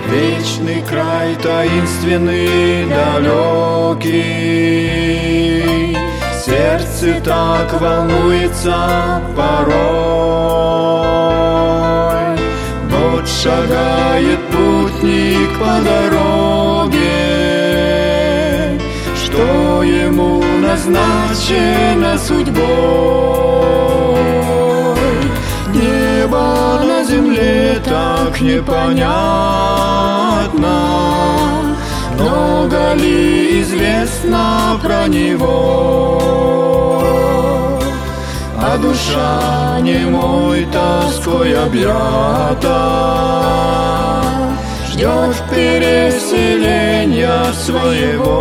вечный край таинственный, далекий. Сердце так волнуется порой. Вот шагает путник по дороге, что ему назначено судьбой. Небо на земле так непонятно, много ли известно про него? А душа немой тоской объята ждет переселения своего,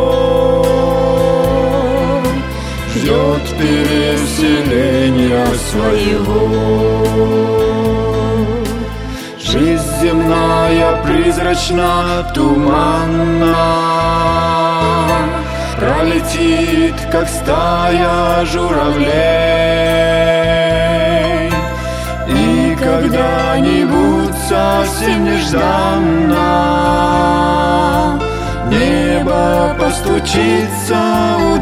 ждет переселения своего. Жизнь земная призрачна, туманна, пролетит, как стая журавлей, и когда-нибудь совсем нежданно небо постучится у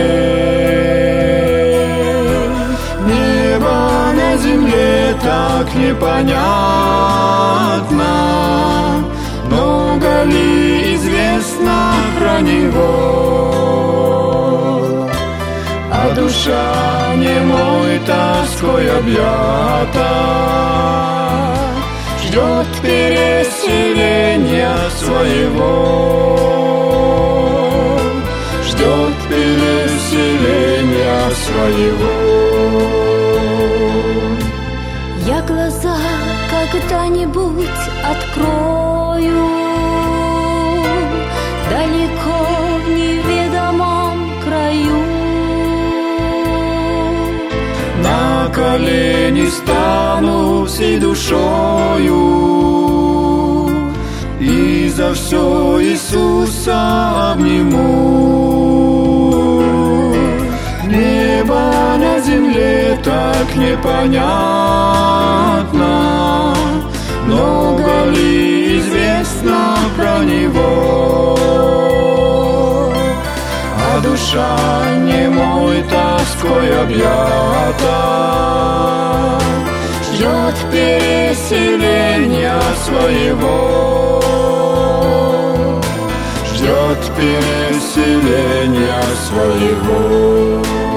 дверей. Небо на земле так непонятно, много ли известно про него? А душа немой тоской объята ждет переселения своего, ждет переселения своего. Я глаза когда-нибудь открою далеко в неведомом краю. На колени стану всей душою и за все Иисуса обниму. Небо на земле так непонятно, много ли известно про него? А душа немой тоской объята ждет переселения своего, ждет переселения своего.